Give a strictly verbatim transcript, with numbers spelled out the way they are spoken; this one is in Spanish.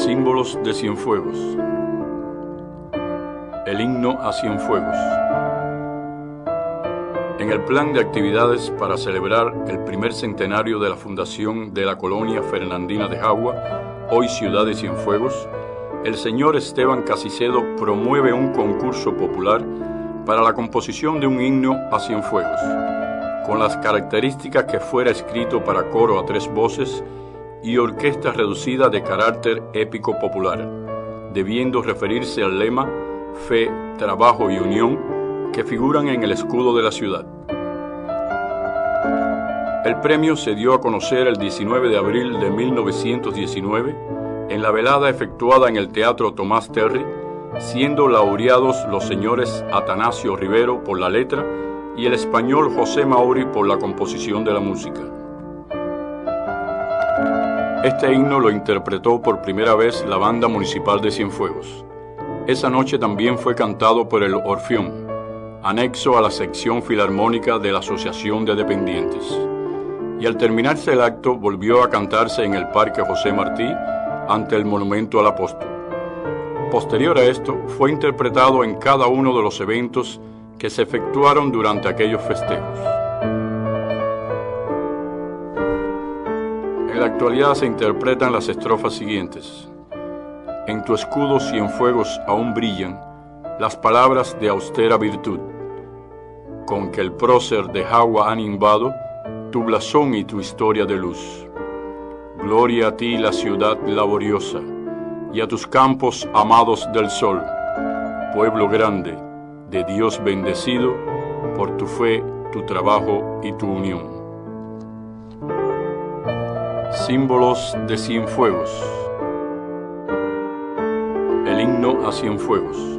Símbolos de Cienfuegos. El himno a Cienfuegos. En el plan de actividades para celebrar el primer centenario de la fundación de la colonia fernandina de Jagua, hoy ciudad de Cienfuegos, el señor Esteban Casicedo promueve un concurso popular para la composición de un himno a Cienfuegos, con las características que fuera escrito para coro a tres voces y orquesta reducida de carácter épico popular, debiendo referirse al lema Fe, Trabajo y Unión que figuran en el escudo de la ciudad. El premio se dio a conocer el diecinueve de abril de mil novecientos diecinueve en la velada efectuada en el Teatro Tomás Terry, siendo laureados los señores Atanasio Rivero por la letra y el español José Mauri por la composición de la música. Este himno lo interpretó por primera vez la Banda Municipal de Cienfuegos. Esa noche también fue cantado por el Orfeón, anexo a la sección filarmónica de la Asociación de Dependientes. Y al terminarse el acto volvió a cantarse en el Parque José Martí ante el Monumento al Apóstol. Posterior a esto, fue interpretado en cada uno de los eventos que se efectuaron durante aquellos festejos. En la actualidad se interpretan las estrofas siguientes. En tu escudo Cienfuegos aún brillan las palabras de austera virtud, con que el prócer de Jagua han invado tu blasón y tu historia de luz. Gloria a ti la ciudad laboriosa, y a tus campos amados del sol, pueblo grande, de Dios bendecido, por tu fe, tu trabajo y tu unión. Símbolos de Cienfuegos. El himno a Cienfuegos.